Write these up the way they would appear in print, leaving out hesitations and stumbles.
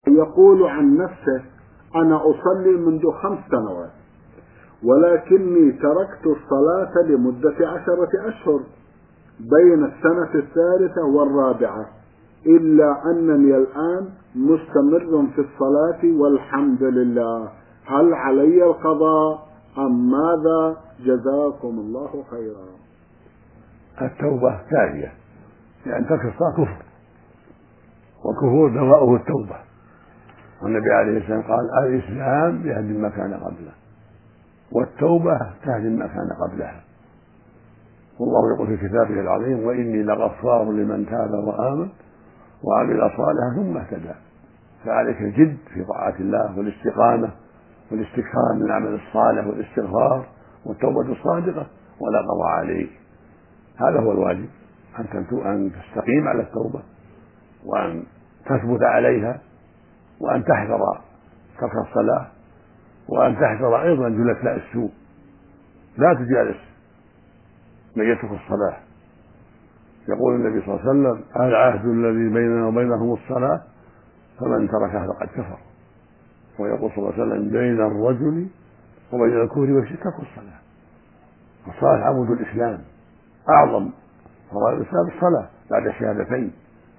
يقول عن نفسه: أنا أصلي منذ 5 سنوات، ولكني تركت الصلاة لمدة 10 أشهر بين السنة الثالثة والرابعة، إلا أنني الآن مستمر في الصلاة والحمد لله. هل علي القضاء أم ماذا؟ جزاكم الله خيرا. التوبة ثانية، لأن ترك الصلاة كفر، والكفور دواؤه التوبة، والنبي عليه السلام قال: الإسلام يهدم ما كان قبله، والتوبة تهدم ما كان قبلها. والله يقول في كتابه العظيم: وإني لغفار لمن تاب وآمن وعمل صالحا ثم اهتدى. فعليك الجد في طاعة الله والاستقامة والاستكثار من العمل الصالح والاستغفار والتوبة الصادقة، ولا قضاء عليك. هذا هو الواجب، أن تستقيم على التوبة، وأن تثبت عليها، وأن تحذر ترك الصلاة، وأن تحذر أيضا جلساء السوء. لا تجالس من يترك الصلاة. يقول النبي صلى الله عليه وسلم: العهد الذي بيننا وبينهم الصلاة، فمن تركها فقد كفر. ويقول صلى الله عليه وسلم: بين الرجل وبين الكفر والشرك ترك الصلاة. الصلاة عمود الإسلام، أعظم فرائض الإسلام الصلاة بعد الشهادتين.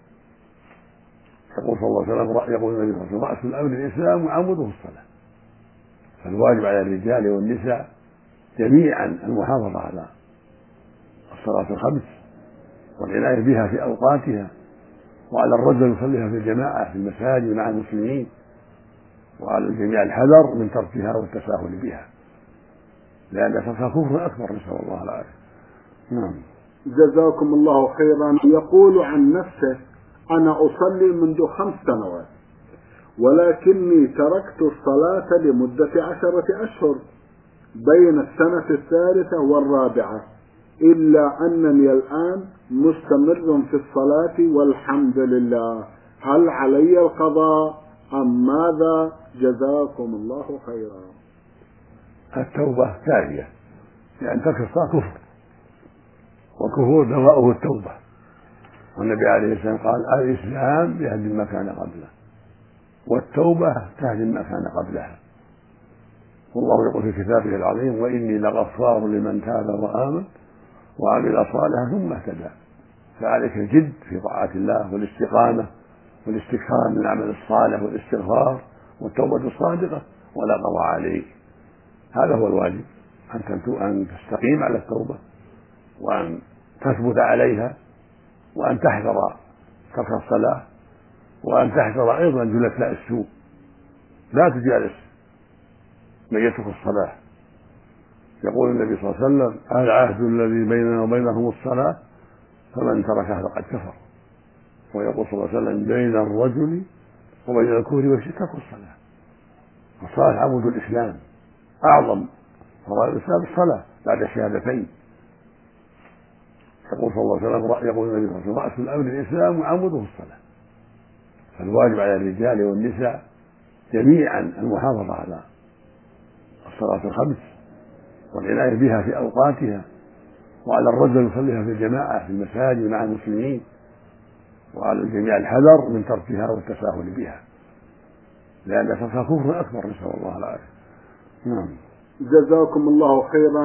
يقول صلى الله عليه وسلم: يقول النبي صلى الله عليه وسلم: رأس الأمر الإسلام وعموده الصلاة. فالواجب على الرجال والنساء جميعا المحافظة على الصلاة الخمس والعناية بها في أوقاتها، وعلى الرجل يصليها في الجماعة في المساجد مع المسلمين، وعلى الجميع الحذر من تركها والتساهل بها، لأن تركها كفر أكبر، نسأل الله العافية. نعم. جزاكم الله خيرا. يقول عن نفسه: أنا أصلي منذ 5 سنوات، ولكني تركت الصلاة لمدة 10 أشهر بين السنة الثالثة والرابعة، إلا أنني الآن مستمر في الصلاة والحمد لله. هل علي القضاء أم ماذا؟ جزاكم الله خيرا. التوبة ثانية، لأن ترك الصلاة كفر، والكفور دواؤه التوبة، والنبي عليه السلام قال: الإسلام يهدم ما كان قبله، والتوبة تهدم ما كان قبلها. والله يقول في كتابه العظيم: وإني لغفار لمن تاب وآمن وعمل صالحا ثم اهتدى. فعليك الجد في طاعة الله والاستقامة والاستكثار من العمل الصالح والاستغفار والتوبة الصادقة، ولا قضاء عليك. هذا هو الواجب، أن تستقيم على التوبة، وأن تثبت عليها، وأن تحذر ترك الصلاة، وأن تحذر أيضا جلساء السوء. لا تجالس من يترك الصلاة. يقول النبي صلى الله عليه وسلم: العهد الذي بيننا وبينهم الصلاة، فمن تركها فقد كفر. ويقول صلى الله عليه وسلم: بين الرجل وبين الكفر والشرك ترك الصلاة. الصلاة عمود الإسلام، أعظم فرائض الإسلام الصلاة بعد الشهادتين. يقول صلى الله عليه وسلم: يقول النبي صلى الله عليه وسلم: رأس الأمر الإسلام وعموده الصلاة. فالواجب على الرجال والنساء جميعا المحافظة على الصلاة الخمس والعناية بها في أوقاتها، وعلى الرجل يصليها في الجماعة في المساجد مع المسلمين، وعلى الجميع الحذر من تركها والتساهل بها، لأن تركها كفر أكبر، نسأل الله العافية. نعم. جزاكم الله خيرا.